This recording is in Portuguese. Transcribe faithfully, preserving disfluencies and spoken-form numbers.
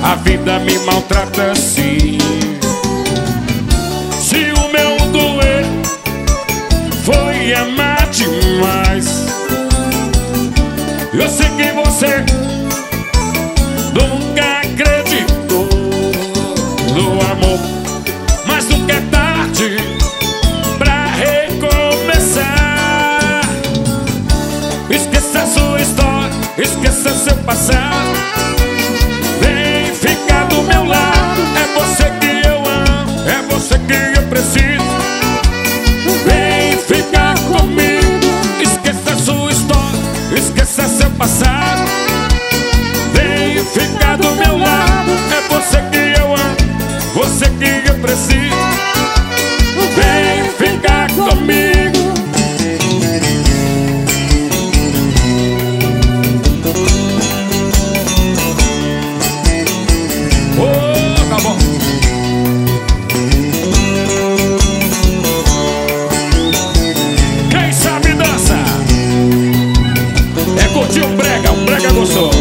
A vida me maltrata assim. Se o meu doer foi amar demais, eu sei que você nunca acreditou no amor, mas nunca é tarde pra recomeçar. Esqueça sua história, esqueça seu passado. Vem ficar do meu lado. É você que eu amo, é você que eu preciso. Vem ficar comigo. Esqueça sua história, esqueça seu passado. Vem ficar do meu lado. É você que eu amo, você que eu preciso. Vem ficar comigo. Oh, tá bom. Quem sabe dança. É curtir um brega, um brega gostoso.